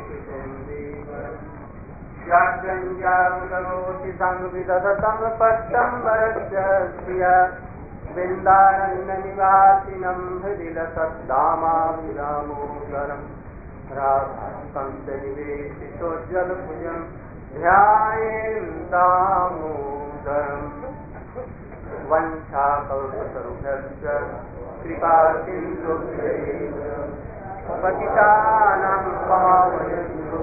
याज्ञञ्जामुदरोति संविदधतं पट्टम्बरस्य श्रिया वृन्दारण्यनिवासिनं हृदि लसद्दामाभिरामोदरं राधाकान्तनिवेशितोज्ज्वलभुजं ध्यायेन् दामोदरम् वञ्चाकल्पतरुभ्यश्च कृपासिन्धुभ्यैव पतितानां पावनेभ्यो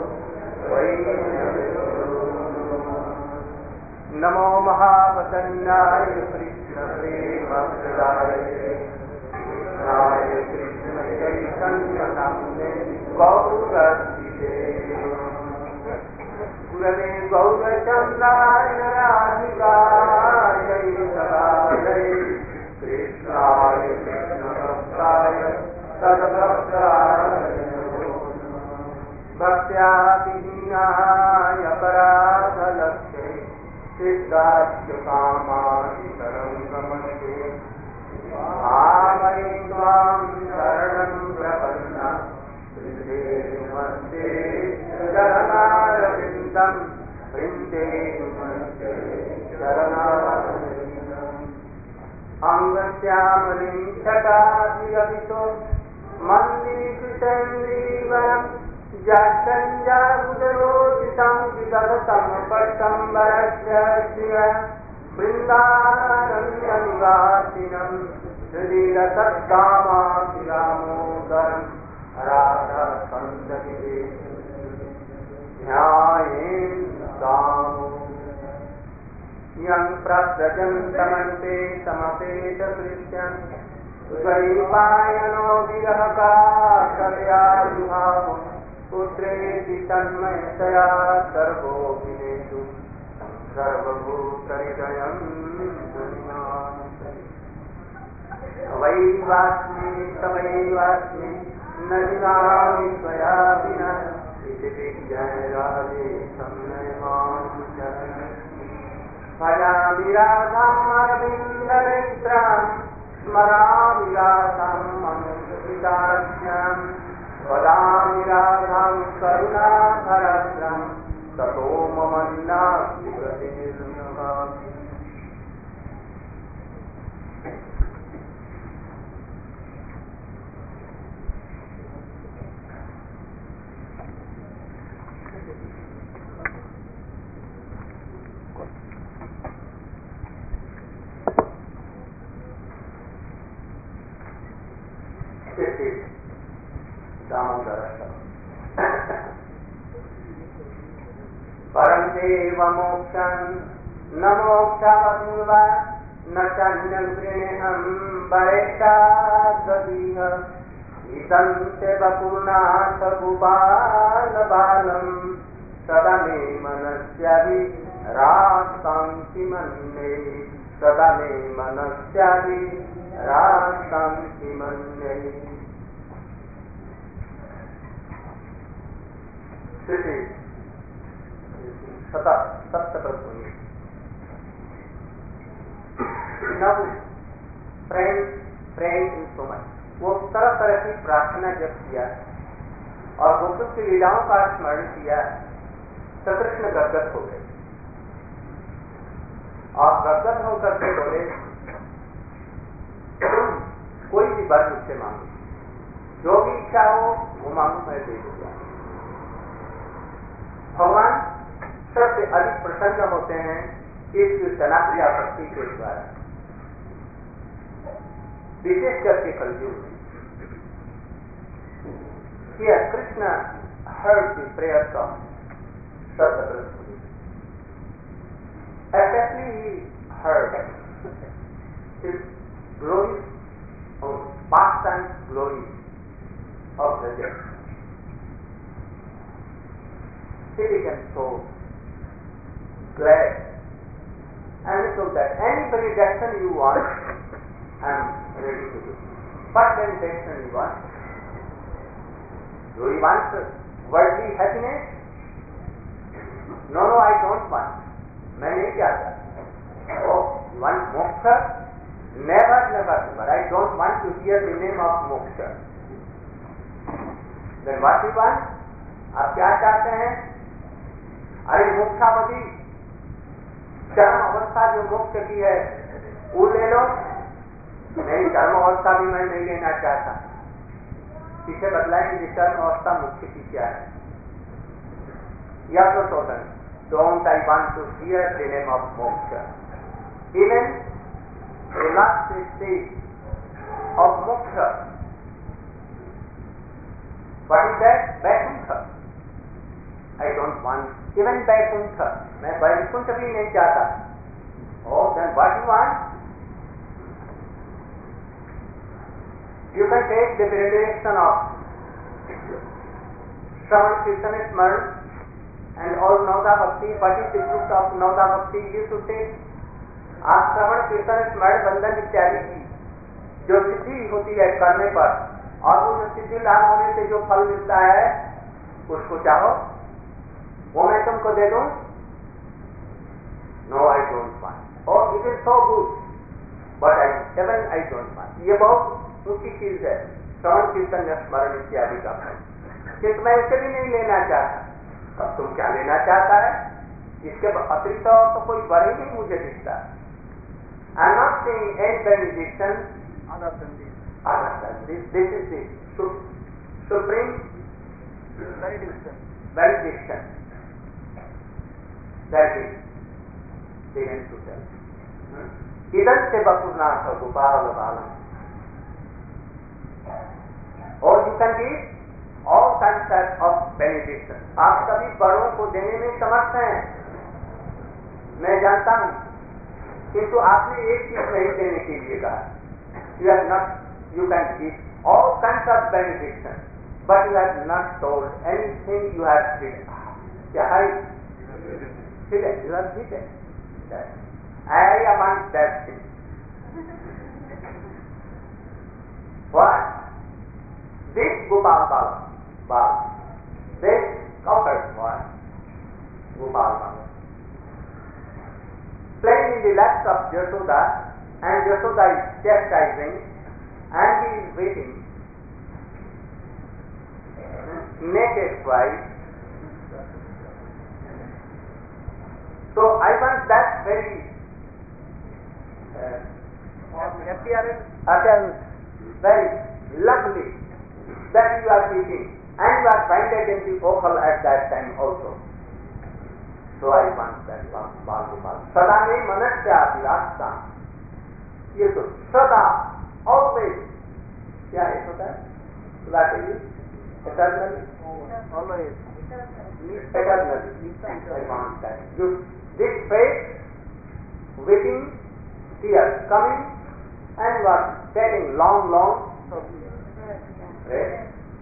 नमो महावदन्याय कृष्णप्रेमप्रदायते कृष्णाय कृष्णचैतन्यनाम्ने गौरक्षिते गुरवे गौरचन्द्राय राधिकायै सदायै कृष्णाय कृष्णभक्ताय तद्भक्ताय भक्त्या विहीनाय अपराधलक्ष्ये सिद्धार्थकामादितरङ्गमस्ते भावये त्वां शरणं प्रपन्ना वृन्दे शरणारविन्दं वृन्दे शरणारविन्दम् अङ्गश्यामलिं छटाभिरवितो मन्दिकृतेन्द्रीवरम् याज्ञञ्जामुदरोति संविदधतं पट्टम्बरस्य श्रिया वृन्दारण्यनिवासिनं हृदि लसद्दामाभिरामोदरं राधाकान्तनिवेशितं यं प्रव्रजन्तमन्ते समपेतकृत्यं द्वैपायनो विरहकाकलयायुभावो पुत्रेति तन्मयतया सर्वोऽभिनेषु सर्वभूतहृदयं तवैवास्मि न जिनामि त्वया विना इति विज्ञाय राधे संनयमां भजामि राधाम् अरविन्दनेत्रां स्मरामि राधाम् अनुसृताख्याम् वदामि राधां करुणाभरद्रं ततो मम नास्ति गतिर्न्यः। परं देव मोक्षं न मोक्षावधिव न चान्यगृह्णं वरेष्ठाद्गतिः इदं ते वपुर्नाथ गोपालबालं सदा मे मनस्याभिरास्तां किमन्ये सदा मे मनस्याभिरास्तां किमन्ये। सप्तमी नव प्रेम इंस्ट्रूमेंट वो तरह तरह की प्रार्थना जब किया और गोकुल की लीलाओं का स्मरण किया तो कृष्ण गदगद हो गए और गदगद होकर के बोले कोई भी वर मुझसे मांगो, जो भी इच्छा हो वो मांगो, मैं दे दूंगा। भगवान सबसे अधिक प्रसन्न होते हैं इस जनाक्रिया भक्ति के द्वारा, विशेष करके कलयुग में। Here Krishna heard the prayers of Sarvadra. Especially he heard his glory of pastime glory of the dead. He became so glad and so that any benediction you want, I am ready to do. What benediction you want? Do you want worldly happiness? No, I don't want. मैं नहीं चाहता. Oh, you want moksha? Never. I don't want to hear the name of moksha. Then what you want? आप क्या चाहते हैं? अरे मोक्षावधि चरम अवस्था जो मोक्ष की है वो ले लो। नहीं, चरम अवस्था भी मैं नहीं लेना चाहता। पीछे बदलाएंगे चरम अवस्था मुख्य की क्या है। यह तो don't I want to hear the name of moksha. Even the last stage of moksha. What is that? Vaikuntha. I don't want even Vaikuntha. मैं वैकुंठ भी नहीं चाहता। Oh, then what you want? You can take the benediction of Shravan Kirtan Smaran and all Nauda Bhakti. What is the fruit of Nauda Bhakti? You should take. आप श्रवण कीर्तन स्मरण बंधन इत्यादि की जो सिद्धि होती है करने पर और उन सिद्धि लाभ होने से जो फल मिलता है उसको चाहो, वो मैं तुमको दे दूं? No, I don't want. और it is so good but I don't want. ये बहुत ऊंची चीज है श्रवण कीर्तन स्मरण इत्यादि का फल, किंतु मैं इसे भी नहीं लेना चाहता। तब तुम क्या लेना चाहता है? इसके अतिरिक्त और तो कोई वर ही नहीं मुझे दिखता। I am not saying any benediction other than this. This is the supreme benediction. That is given to them. Idan se Bapurnath Gopala Balam. Or you can give all kinds of benediction. आप सभी बड़ों को देने में समर्थ हैं, मैं जानता हूं, किंतु आपने एक चीज नहीं देने के लिए कहा। You can give all kinds of benediction, but you have not told anything you have hidden. क्या है? Hidden. You have hidden. I want that thing. What? This Gopal Bala. This comfort what? Gopal Bala. Playing in the laps of Yashoda, and Yashoda is chastising, and he is waiting. Naked twice. So I want that very appearance, very lovely, that you are meeting, and you are binded in the offal at that time also. So I want that Bal. सदा में मनुष्य अभिलाषा। ये तो सदा always क्या है होता है? Eternally. Always. Eternally. I want that. This faith, waiting, tears coming, and you are taking long rest.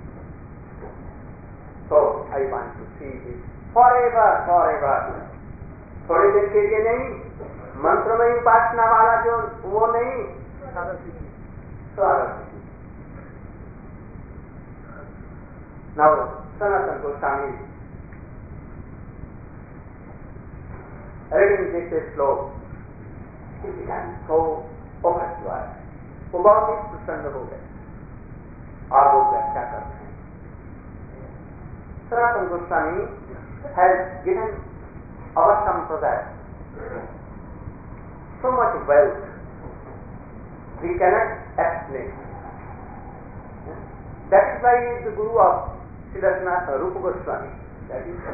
So I want to see this. Forever. थोड़ी देर के लिए नहीं, मंत्रमय उपासना वाला जो वो नहीं, स्वागत। Now, Sanatana Goswami reading this slope, he began so overjoyed. वो बहुत ही प्रसन्न हो गए और वो व्याख्या करते हैं। Sanatana Goswami has given our sampradaya so much wealth we cannot explain. That is why he is the guru of Srila Rupa Goswami. That is.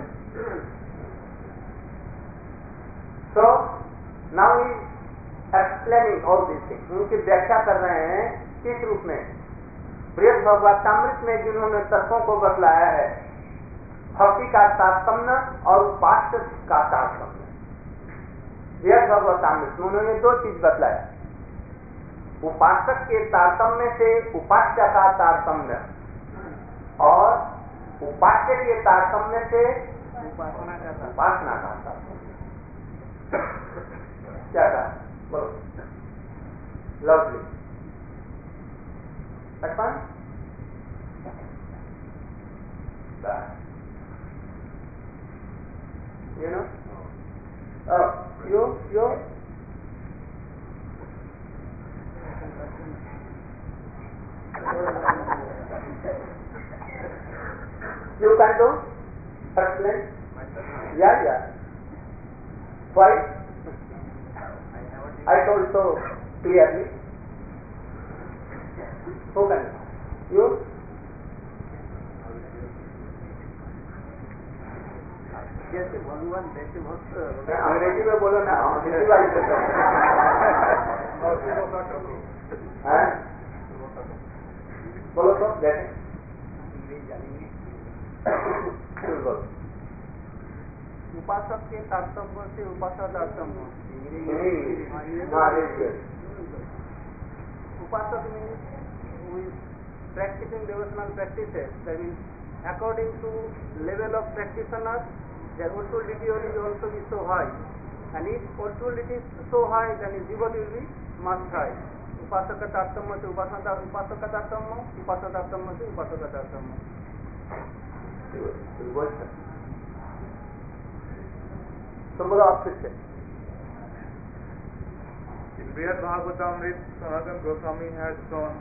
So now he is explaining all these things. उनकी व्याख्या कर रहे हैं किस रूप में? बृहद भगवतामृत में जिन्होंने तत्वों को बतलाया है, भक्ति का तारतम्य और उपास्य का तारतम्य। बृहद भगवतामृत में उन्होंने दो चीज बतलाया, उपासक के तारतम्य से उपास्य का तारतम्य और उपास्य के तारतम्य से उपासना का तारतम्य। क्या कहा? बोलो। Lovely. You know? Oh, you? You can do? Explain. Yeah. Why? I told so clearly. Who can? You? अंग्रेजी में बोलो ना, हिंदी वाली बोलो तो जैसे उपासक के तारतम्य से उपासक तारतम्य Upasaka means we practicing devotional practices. That means according to level of practitioners, their authority will also be so high. And if authority is so high, then his devotee will be much high. Upasaka tartamma se upasaka tartamma, upasaka tartamma se upasaka tartamma. Somebody asked it. In Brihad Bhagavatamrita, Sanatana Goswami has shown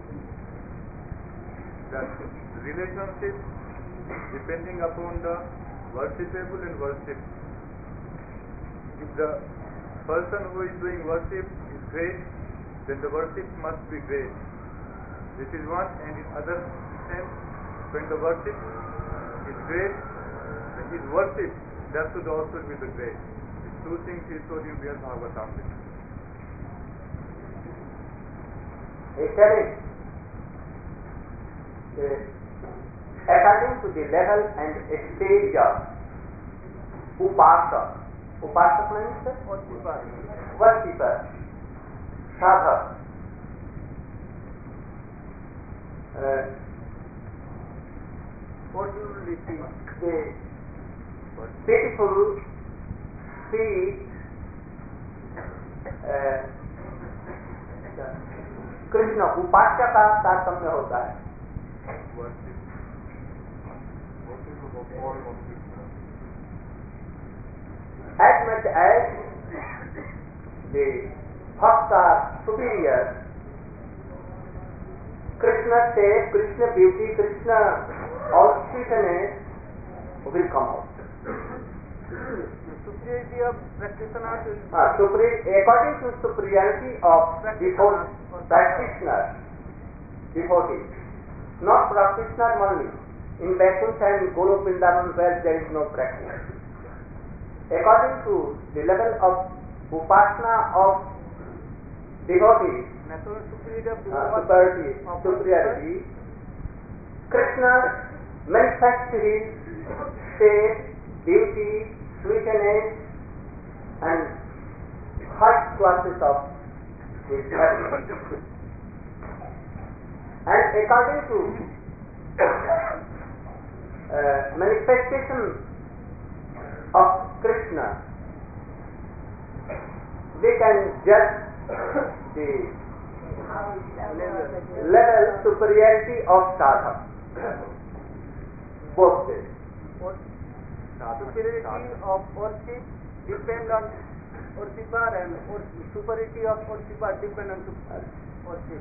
that relationship depending upon the worshipable and worshipped. If the person who is doing worship is great, then the worship must be great. This is one, and in other sense, when the worship is great, then his worship, that should also be the great. These two things he showed in Brihad Bhagavatamrita. According to the level and stage of Upasak. Upasak means worshipper, sadhak. What you will receive? The beautiful, sweet, Krishna उपास्य का तारतम्य होता है. As much as the bhakts are superior, Krishna shape, Krishna beauty, Krishna auspiciousness will come out. Superiority of practitioners is according to superiority of practitioner, devotee, not practitioner only. In Vaikuntha and Golok Vrindavan where there is no practice. According to the level of upasana of devotee, superiority, Krishna manifests his shape, beauty, sweetness and high classes of his happiness. And according to manifestation of Krishna, we can judge the level superiority of sadhak. Both this. Superiority of worship depend on worshipper and superiority of worshipper depend on worship.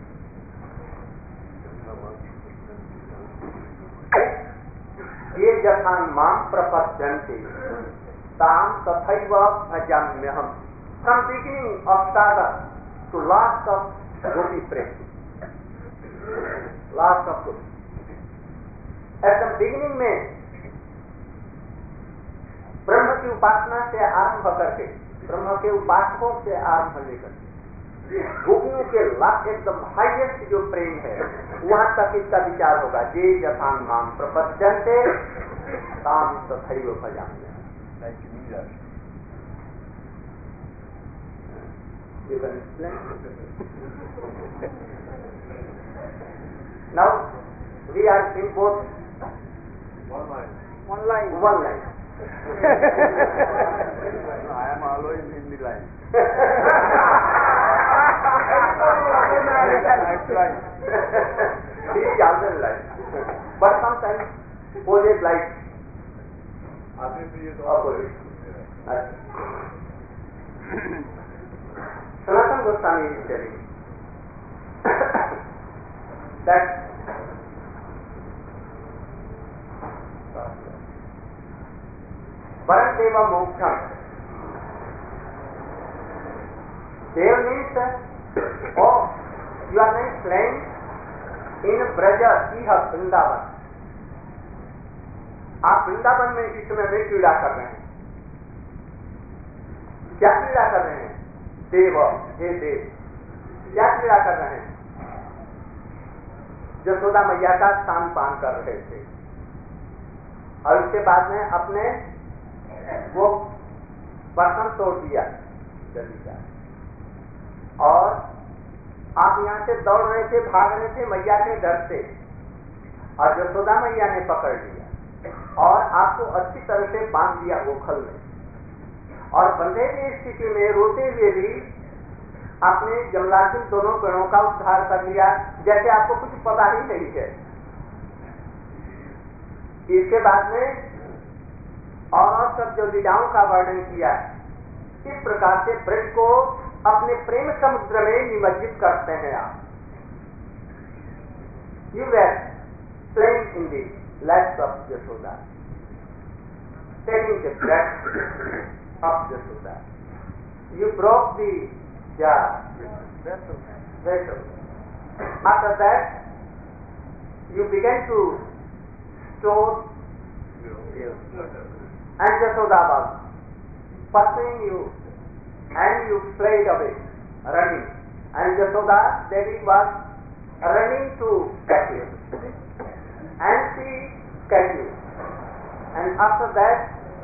ये यथा मां प्रपद्यन्ते ताम तथैव भजाम्यहम्. From beginning of sadhak to last of gopi prem, last of gopi. At the beginning में ब्रह्म की उपासना से आरंभ करके, ब्रह्म के उपासकों से आरंभ लेकर गोपियों के लास्ट एकदम हाईएस्ट जो प्रेम है वहां तक इसका विचार होगा. जे यथान माम प्रपद्यन्ते ताम तथैव भजाम्यहम्. You can explain? Now we are in both One line. one line. I am always in the line. Next line. He is also in line. But sometimes opposite like opposite. Sanatana Goswami is telling that Deva Moksham. Dev means, oh, you are not playing in Braja, Iha, Vrindavan. आप वृंदावन में इस समय में क्रीड़ा कर रहे हैं. क्या क्रीड़ा कर रहे हैं? देव, हे देव, क्या क्रीड़ा कर रहे हैं? यशोदा मैया का स्थान पान कर रहे थे. और उसके बाद में अपने वो बर्तन तोड़ दिया जल्दी का. और आप यहाँ से दौड़ रहे थे, भाग रहे थे मैया के डर से, और यशोदा मैया ने पकड़ लिया और आपको अच्छी तरह से बांध दिया गोखल में. और बंधे की स्थिति में रोते हुए भी आपने जमलार्जुन दोनों पेड़ों का उद्धार कर लिया, जैसे आपको कुछ पता ही नहीं है. इसके बाद में और सब जो लीलाओं का वर्णन किया, इस प्रकार से ब्रज को अपने प्रेम समुद्र में निमज्जित करते हैं आप. You were playing in the laps of Yashoda, taking the breath of Yashoda. You broke the jar, vessel. After that, you began to store and Yashoda was pursuing you and you fled away, running. And Yashoda, Devi was running to catch you. And she catch you. And after that,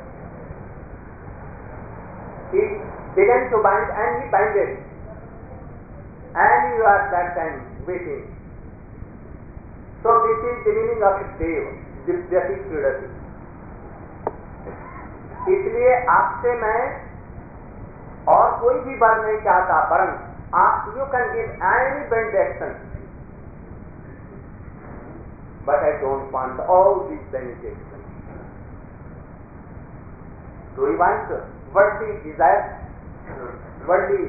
he began to bind and he binded. And you are that time waiting. So this is the meaning of Dev, Divyati Kridati. इसलिए आपसे मैं और कोई भी वर नहीं चाहता, वरन आप you can give any benediction. But I don't want all these benedictions. Do you want worldly desires, worldly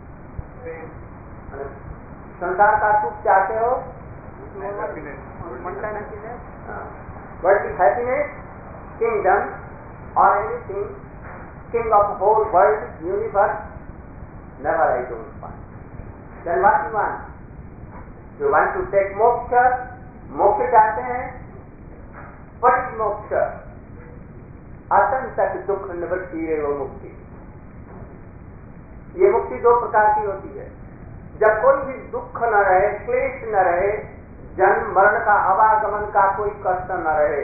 संसार का सुख चाहते हो? Worldly happiness, kingdom, or anything, king of whole world, universe? Never, I don't want. Then what you want? You want to take moksha? मोक्ष चाहते हैं? What is मोक्ष? असंतक दुख निवृत्ति एव मुक्ति. ये मुक्ति दो प्रकार की होती है. जब कोई भी दुख न रहे, क्लेश न रहे, जन्म मरण का आवागमन का कोई कष्ट न रहे,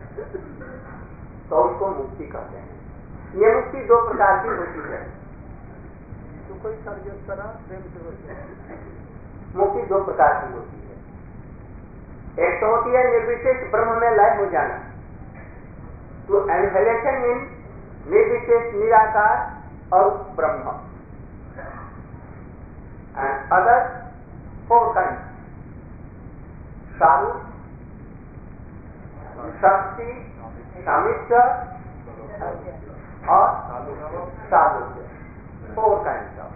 तो उसको मुक्ति कहते हैं. ये मुक्ति दो प्रकार की होती है. तो कोई सर्जन करा प्रेम से होती है. मुक्ति दो प्रकार की होती है. एक तो होती है निर्विशेष ब्रह्म में लय हो जाना, तो एनहेलेशन इन निर्विशेष निराकार और ब्रह्म. एंड अदर फोर काइंड: सारू, शक्ति, सामिष्ट और साधुज्य. Four kind of.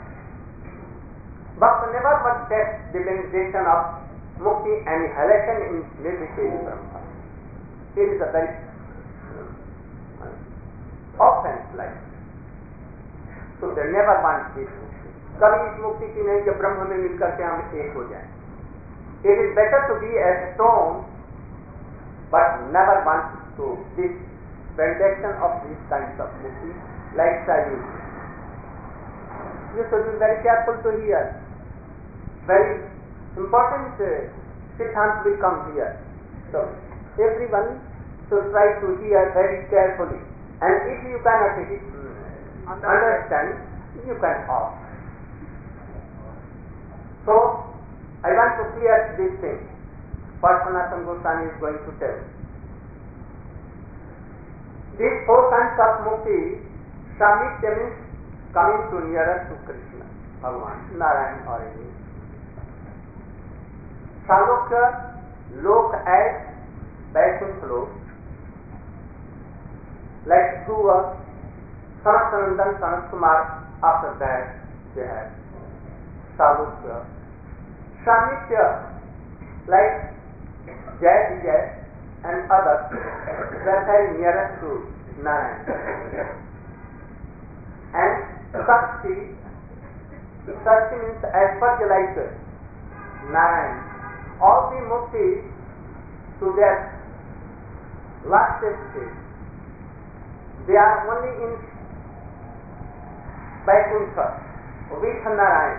But never but take the benediction of Mukti and annihilation in Nirvishesh Brahma. It is a very often like. So they never want this mukti. कभी इस मुक्ति की नहीं कि ब्रह्म में मिलकर के हम एक हो जाएं. It is better to be a stone, but never want to this benediction of these kinds of mukti like salvation. You should be very careful to hear. Very important siddhant will come here. So everyone should try to hear very carefully. And if you cannot understand, you can ask. So I want to clear this thing. What Sanatana Goswami is going to tell. These four kinds of mukti, Samithya means coming to nearer to Krishna, Bhagavan, Narayan or any. Salokya, lok as Vaikuntha lok, like Dhruva, Sanatsanandan, Sanat Kumar, after that they have Salokya. Samithya, like Jai Vijay and others, they are very nearest to Narayan. And Shakti means Aishwarya like Narayan. All the muktis to their last stage, they are only in Vaikuntha with Narayan.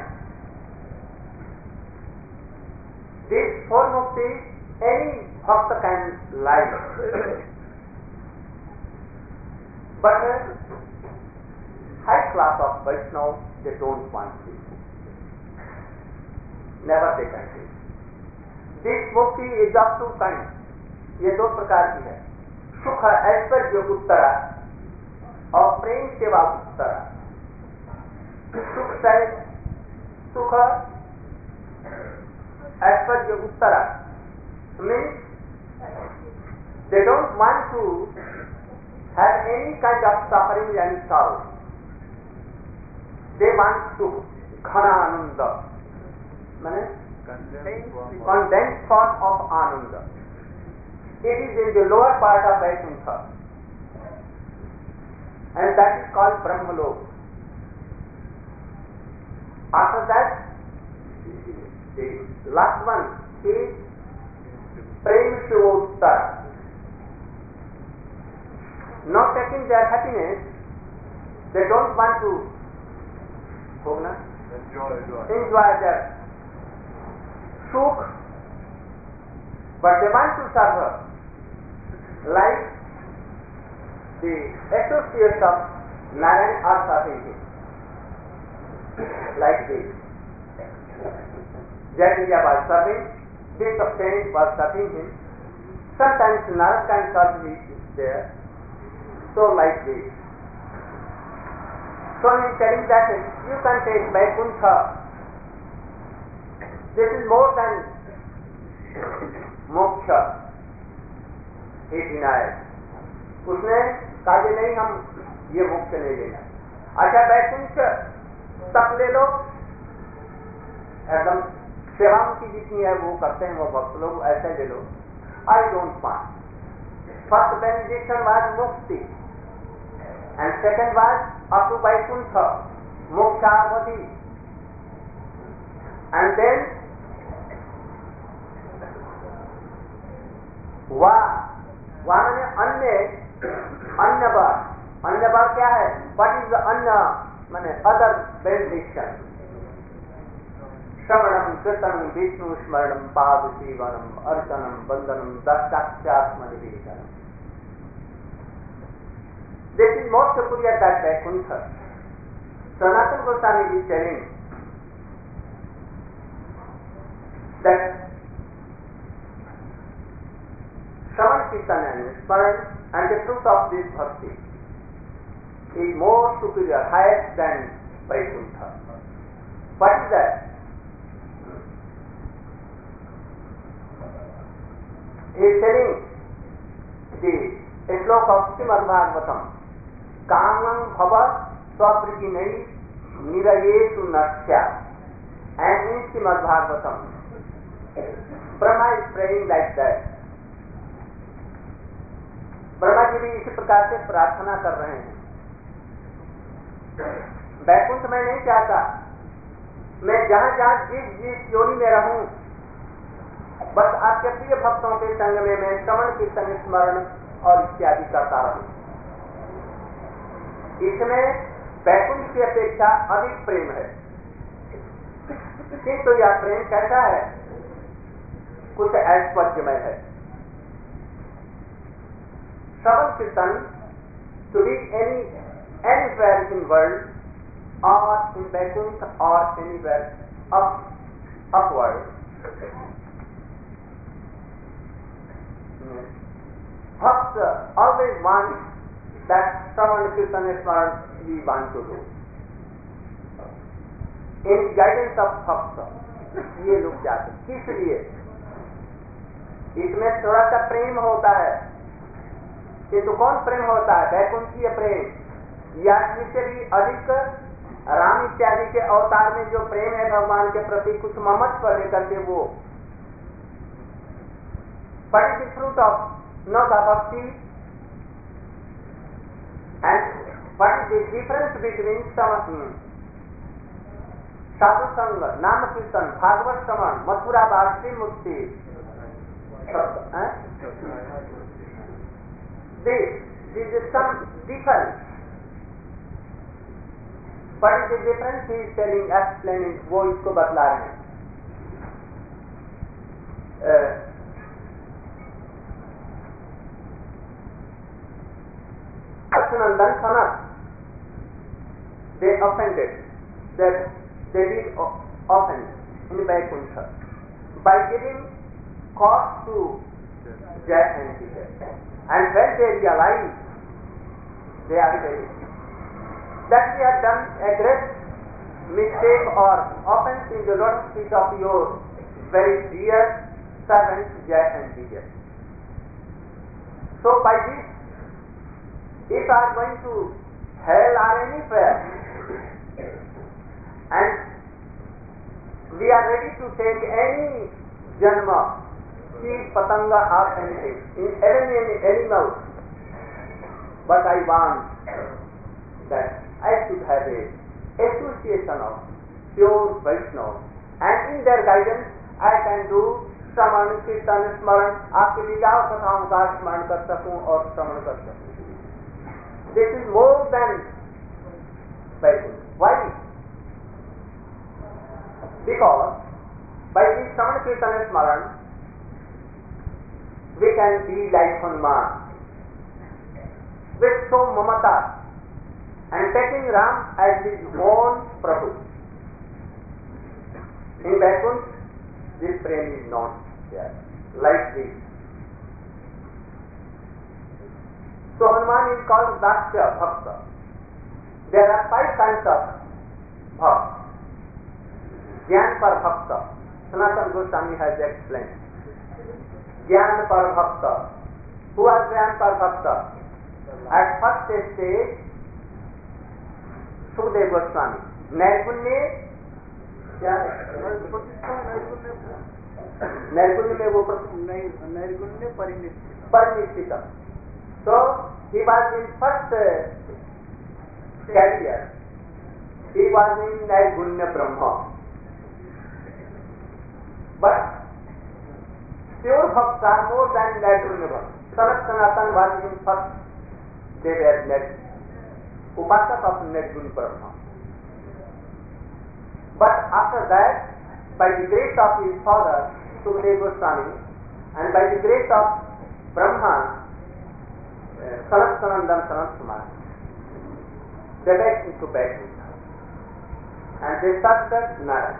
These four muktis, any bhakta can like. But high class of Vaishnava, they don't want to. Never they can do. This mukti is of two kinds. ये दो प्रकार की है, सुख ऐश्वर्य उत्तरा और प्रेम सेवा उत्तरा. सुख ऐश्वर्य Uttara means they don't want to have any kind of suffering and sorrow. They want to ghana ananda, means condensed form of ananda. It is in the lower part of Vaikuntha, and that is called Brahmalok. After that, the last one is Prem Shivottara. Not taking their happiness, they don't want to enjoy their sukh, but they want to serve her. Like the associates of Narayan are serving him. Like this. Jatiya was serving, this of saint was serving him. Sometimes Narayan can serve him there. So like this. So he is telling that you can take Vaikuntha. This is more than moksha. He denied. उसने कहा कि नहीं, हम ये मोक्ष नहीं लेना. अच्छा वैकुंठ तक ले लो, एकदम सेवा की जितनी है वो करते हैं वो भक्त लोग, ऐसे ले लो. I don't want. First benediction was mukti, and second was up to Vaikuntha, mokshavati, and then वाने अन्य बार क्या है? What is the अन्य माने other benediction? श्रवणम कीर्तनम विष्णु स्मरणम पाद सेवनम अर्चनम वंदनम दक्षाक्षात्मनिवेदनम. This is more superior than Vaikuntha. Sanatana Goswami is telling that Shravan Kirtan and Smaran and the fruit of this bhakti is more superior, higher than Vaikuntha. What is that? He is telling the sloka of Srimad Bhagavatam, Kamam Bhava Swapriginai Nirayesu Narsya. And in Srimad Bhagavatam, Brahma is praying like that. Brahma ji भी इसी प्रकार से प्रार्थना कर रहे हैं. वैकुंठ में नहीं चाहता, मैं जहां जहां जिस योनि में रहूं, बस आपके प्रिय भक्तों के संग में मैं श्रवण कीर्तन स्मरण और इत्यादि करता रहूं. इसमें वैकुंठ की अपेक्षा अधिक प्रेम है. किंतु यह प्रेम कैसा है? कुछ ऐश्वर्यमय है. Shravan Kirtan to be anywhere in world or in Vaikuntha or anywhere upward. Bhakta always wants that Shravan Kirtan Smaran we want to do. In guidance of Bhakta, ये लोग जाते. किस लिए? इसमें थोड़ा सा प्रेम होता है. ये तो कौन प्रेम होता है? वैकुंठीय प्रेम, या इससे भी अधिक राम इत्यादि के अवतार में जो प्रेम है भगवान के प्रति, कुछ ममत्व लेकर के वो. But it is fruit of not the bhakti the difference between sadhu sanga, nam kirtan, bhagavad shravan, mathura bhakti mukti, this is some difference. What is the difference? He is telling, explaining, वो इसको बतला रहे हैं. Sanandan Sanat, they offended, that they did offend in Vaikuntha by giving cause to Jai and Vijay. And when they realize, they are saying that we have done a great mistake or offense in the lotus feet of your very dear servants Jai and Vijay. So by this, if I am going to hell or anywhere, and we are ready to take any janma, seed, patanga or anything, in any animal, but I want that I should have a association of pure Vaishnava, and in their guidance I can do श्रवण कीर्तन स्मरण, आपकी लीलाओं कथाओं का स्मरण कर सकूं और श्रवण कर सकूं. This is more than Vaikuntha. Why? Because by this Shravan Kirtan Smaran, we can be like Hanuman, with so mamata, and taking Ram as his own Prabhu. In Vaikuntha, this prem is not there, like this. So Hanuman is called Daksha Bhakta. There are 5 kinds of Bhakta. Jnana par Bhakta. Sanatana Goswami has explained. Jnana par Bhakta. Who are Jnana par Bhakta? At first stage, Sukadeva Goswami. Naigunnya, नैर्गुण्य में वो नैर्गुण्य परिनिष्ठितम. So he was in first career. He was in Naigunnya Brahma. But pure bhakts are more than Naigunnya Brahma. Sanatan was in first. They were upasak of Naigunnya Brahma. But after that, by the grace of his father, Sukadeva Goswami, and by the grace of Brahma, Sanat Kumar, they went into Vaikuntha, and they started Narayana.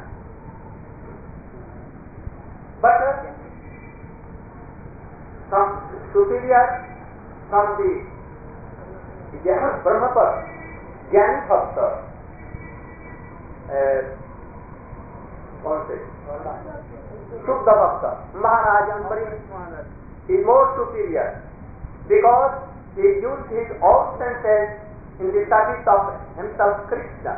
But from superior, from the Brahma Pad, Jnani Bhakta, Shuddha Bhakta, Maharaj Ambarish is more superior because he used his own senses in the service of himself Krishna.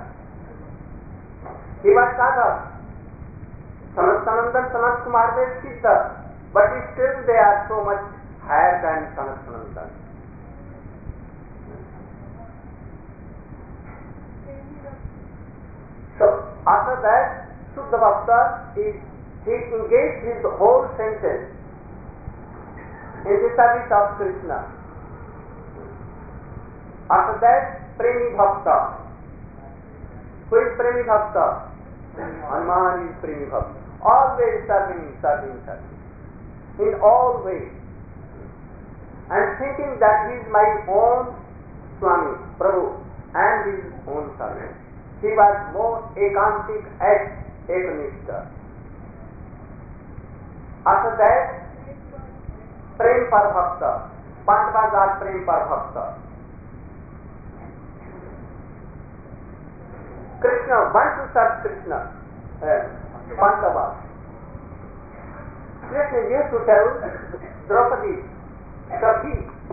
He was Sadhak. Sanat Kumar were Siddha, but still they are so much higher than Sanat Sanandan. So after that, Shuddha Bhakta is, he engaged his whole senses in the service of Krishna. After that, Premi Bhakta. Who is Premi Bhakta? Hanuman is Premi Bhakta. Always serving. In all ways. And thinking that he is my own Swami, Prabhu, and his own servant. He was more ekantik as Ekanishta. After that, Prem par Bhakta. Pandavas are Prem par Bhakta. Krishna wants to serve Krishna. Pandavas. Krishna used to tell Draupadi, Sabhi,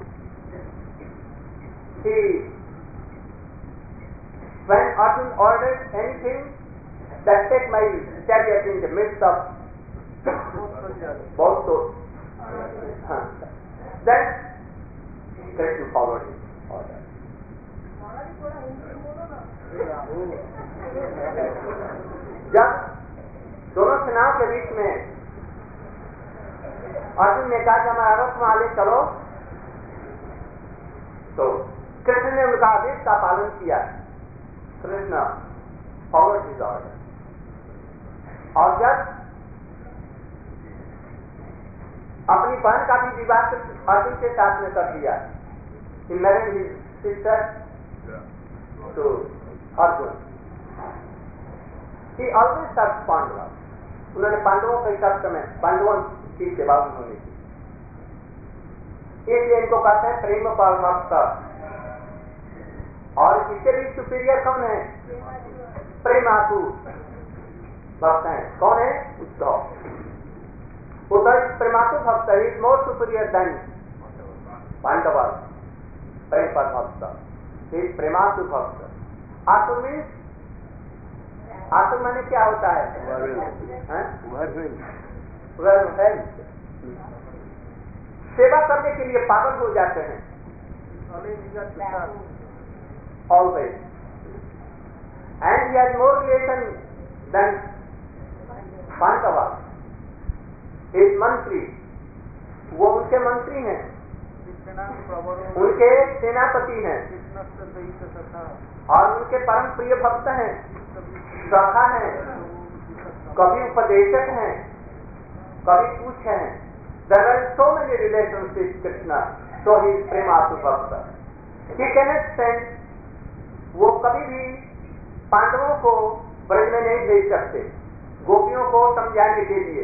when Arjun ordered anything, that take my chariot in the midst of both those. Then Krishna followed his order. जब दोनों सेनाओं के बीच में अर्जुन ने कहा कि हमारा रथ वहां ले चलो, तो कृष्ण ने उनका आदेश का पालन किया। Krishna forward his order. और जब अपनी बहन का भी विवाह अर्जुन के साथ में कर दिया, he married his sister to Arjun. He always served Pandava. उन्होंने पांडवों के सब समय पांडवों की सेवा उन्होंने की, इसलिए इनको कहते हैं प्रेम पर भक्त। और इसके भी सुपीरियर कौन है? प्रेमातु भक्त हैं। कौन है? उद्धव। उद्धव प्रेमातु भक्त है, is more superior than Pandav. प्रेम पर भक्त, इज प्रेमातु भक्त। आतु मीन्स, आतु माने क्या होता है? सेवा करने के लिए पागल हो जाते हैं। Always. And he has more relation than Pandava. His मंत्री, वो उनके मंत्री हैं, उनके सेनापति हैं, और उनके परम प्रिय भक्त हैं, सखा हैं, कभी उपदेशक हैं, कभी पूछ हैं। There are so many relations with Krishna, so he is Prematu Bhakta. He cannot send, वो कभी भी पांडवों को ब्रज में नहीं भेज सकते गोपियों को समझाने के लिए।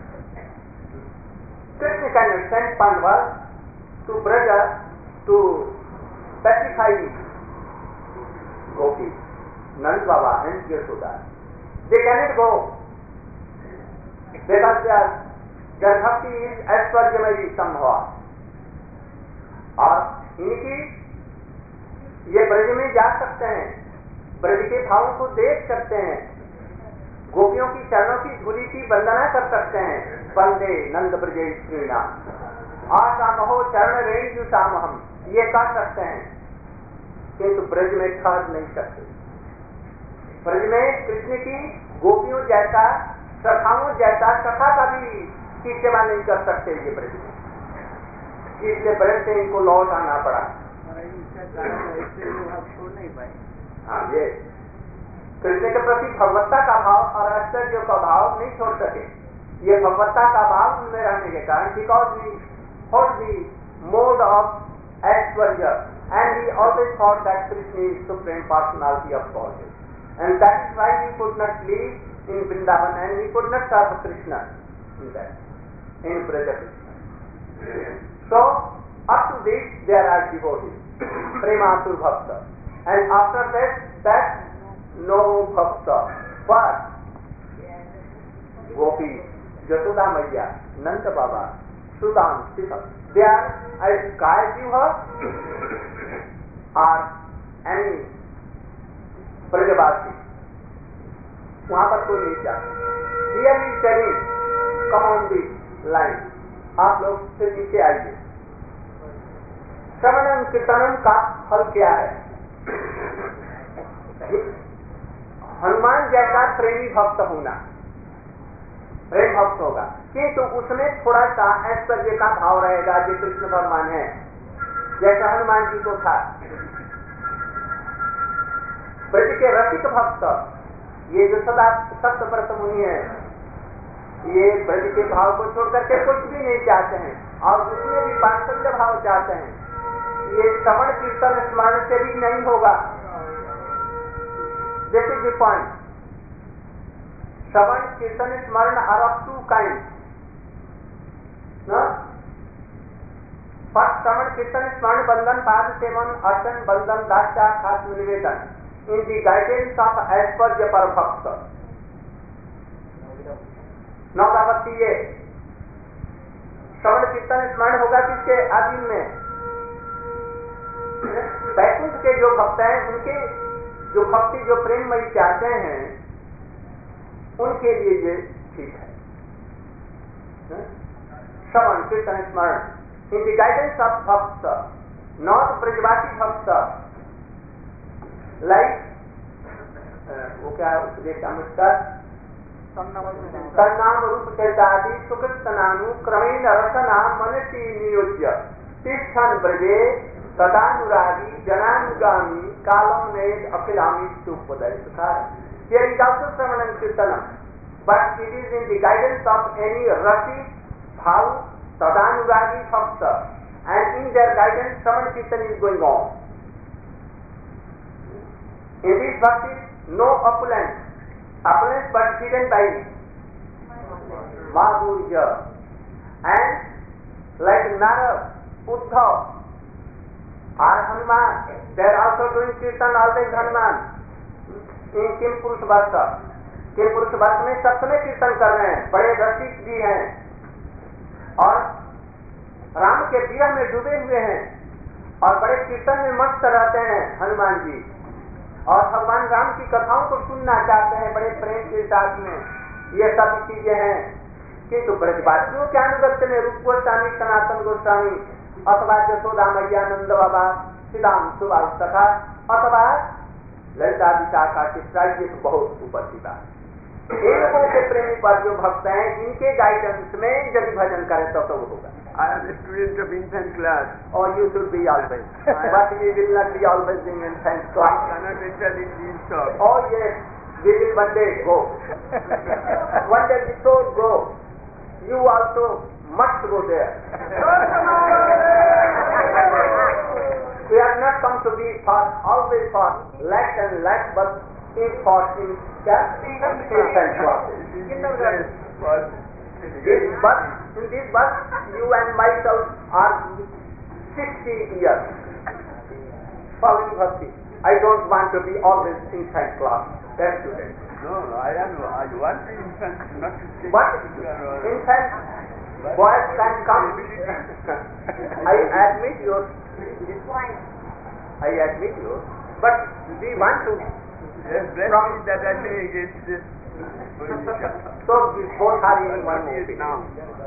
Krishna can send Pandava to Braj to pacify Gopi, Nand Baba and Yashoda. They cannot go because their bhakti is ऐश्वर्यमयी संभव। और इनकी ये ब्रज में जा सकते हैं, ब्रज के भावों को देख सकते हैं, गोपियों की चरणों की धूलि की वंदना कर सकते हैं। वंदे नंद ब्रजे श्रीना आसामहो चरण रेणुसाम, हम ये कह सकते हैं, किंतु ब्रज में ठहर नहीं सकते। ब्रज में कृष्ण की गोपियों जैसा, सखाओं जैसा सखा का भी की सेवा नहीं कर सकते ये ब्रज में, इसलिए ब्रज से इनको लौट आना पड़ा। हाँ, ये कृष्ण के प्रति भगवत्ता का भाव और आश्चर्य का भाव नहीं छोड़ सके। ये भगवत्ता का भाव उनमें रहने के कारण, because he thought the mode of aishwarya and he always thought that Krishna is supreme personality of God, and that is why he could not live in Vrindavan and he could not serve Krishna in that in Braj Krishna. So up to this there are devotees, Prematur Bhakta, and after that no Bhakta, but Gopi, Yashoda Maiya, Nanda Baba, Sudan, Sita, they are as Kaya or any Brajavasi, वहां पर कोई नहीं जाता। Here is telling, come on this line, आप लोग फिर नीचे आइए। श्रवणम कीर्तनम का फल क्या है? हनुमान जैसा प्रेमी भक्त होना, प्रेम भक्त होगा, किंतु उसमें थोड़ा सा ऐश्वर्य का भाव रहेगा, जो कृष्ण भगवान है, जैसा हनुमान जी को था। ब्रज के रसिक भक्त, ये जो सदा सत्यव्रत मुनि है, ये ब्रज के भाव को छोड़ करके कुछ भी नहीं चाहते हैं, और उसमें भी वात्सल्य भाव चाहते हैं। ये श्रवण कीर्तन स्मरण से भी नहीं होगा। This is the point. Shravan kirtan smaran are of two kind. First shravan kirtan smaran बंधन पाद सेवन अर्चन बंधन दास्या खास निवेदन इन दी गाइडेंस ऑफ ऐश्वर्य पर भक्त। नौकावती ये श्रवण कीर्तन स्मरण होगा किसके अधीन में? वैकुंठ के जो भक्त हैं, उनके जो भक्ति जो प्रेममयी चाहते हैं, उनके लिए ये ठीक है। Shravan kirtan smaran in the guidance of bhakta, not Brajwasi bhakta, like वो क्या उपदेश अमृतकर तन्नाम रूप चैतादि सुकृत नानु क्रमेण रसना मनसी नियोज्य तिष्ठन ब्रजे तदानुरागी जनानुगामी कालम नेद अखिलामी उपदय सुखार. Here is also Sravanam Kirtanam, but it is in the guidance of any rasi, bhav, tadanuragi bhakta, and in their guidance Sravan Kirtan is going on. In these verses, no opulence but hidden by madhurya, and like Narad, Uddhav, or Hanuman, they are also doing Kirtan always Hanuman. इन किम पुरुष वर्ष में सब समय कीर्तन कर रहे हैं, बड़े रसिक भी हैं और राम के विरह में डूबे हुए हैं और बड़े कीर्तन में मस्त रहते हैं हनुमान जी, और भगवान राम की कथाओं को सुनना चाहते हैं बड़े प्रेम के साथ में. ये सब चीजें हैं. किंतु ब्रजवासियों के अनुगत्य में रूप गोस्वामी, सनातन गोस्वामी अथवा यशोदा मैया, नंद बाबा, श्रीराम सुबाल तथा अथवा ललिता विशाखा चित्रा, ये तो बहुत उपस्थित है. इन लोगों के प्रेमी पर जो भक्त हैं, इनके गाइडेंस में यदि भजन करें तो वो होगा. I am a student of infant class. Or you should be always. But we will not be always in infant class. I cannot enter in these talks. Oh yes, we will one day go. One day the soul go. You also must go there. We are not come to be for always for lack and lack, but in for in infant class. In this bus, you and myself are 60 years following bhakti. I don't want to be always infant class. That's student. No, I want the infant not to stay. But infant boys can come. I admit you. But we want to. Yes, bless me that I may against this position. So we both are in one is movie. now.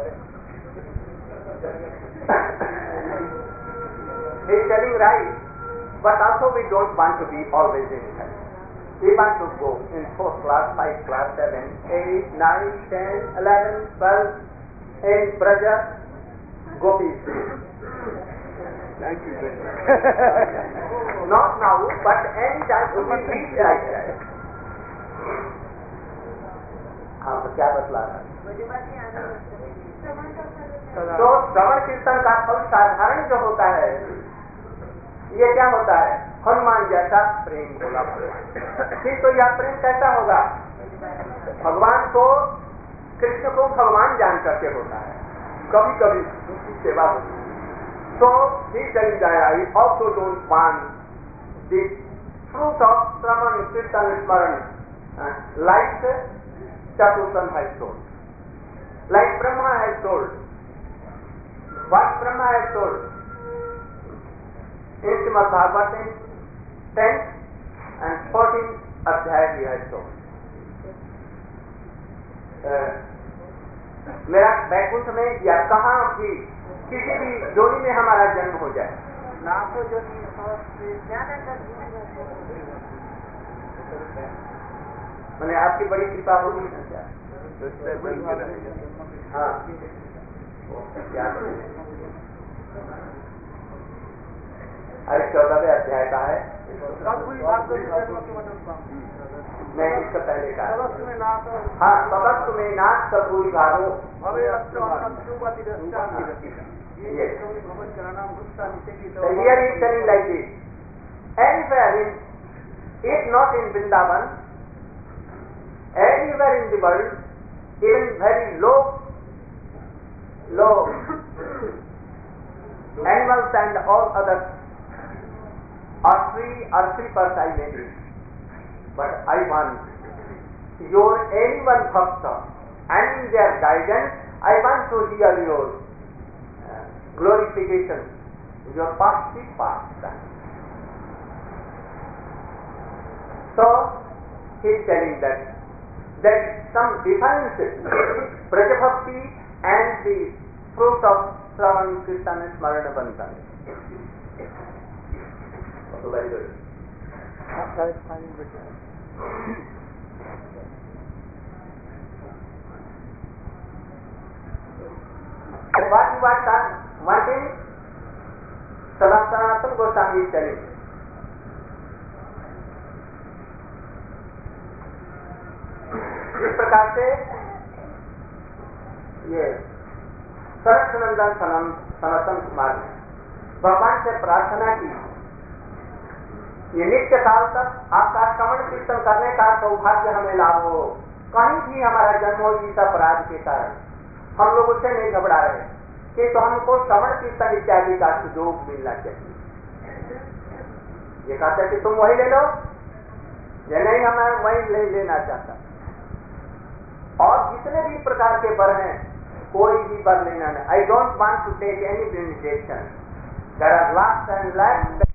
He is telling right, but also we don't want to be always in it. We want to go in 4th class, 5th class, 7, 8, 9, 10, 11, 12, in Braja, Gopis. Thank you very much. Not now, but any time we will reach like that. हाँ तो क्या बतला रहा है? तो श्रवण कीर्तन का फल साधारण जो होता है, ये क्या होता है? हनुमान जैसा प्रेम होगा भगवान. ठीक, तो यह प्रेम कैसा होगा? भगवान को, कृष्ण को भगवान जान करके होता है. कभी कभी उनकी सेवा होती है. So he telling that I also don't want the fruit of Shravan Kirtan Smaran like Chatursan has told, like Brahma has told. What Brahma has told? In Srimad Bhagavatam 10th and 14th Adhyaya he has told. मेरा वैकुंठ में या कहाँ भी किसी भी जोनी में हमारा जन्म हो जाए, लाखों जोनी मैंने आपकी बड़ी कृपा होगी ना क्या? हाँ, अरे 14वें अध्याय का है. मैं इसका पहले का हाँ, तपस्व में नाथ कपूरी भागो. Here is telling like this. Anywhere in, if not in Vrindavan, anywhere in the world, even very low animals and all others are free or creepers I may be. But I want your anyone bhakta and in their guidance I want to hear your glorification, your past. So he is telling that there is some difference between Braja Bhakti and the fruit of Shravan Kirtan Smarana Bantan. So very good. What you are wanting, Sanatana Goswami is telling. इस प्रकार से ये सरसनंदन सनातन कुमार ने भगवान से प्रार्थना की, ये नित्य काल तक आपका श्रवण कीर्तन करने का सौभाग्य हमें लाभ हो, कहीं भी हमारा जन्म हो इस अपराध के कारण हम लोग उससे नहीं घबरा रहे कि तो हमको श्रवण कीर्तन इत्यादि का सुयोग मिलना चाहिए। ये कहते हैं कि तुम वही ले लो, ये नहीं हमें वही ले लेना चाहता। और जितने भी प्रकार के वर हैं कोई भी वर लेना नहीं। I don't want to take any benediction. There are lakhs and lakhs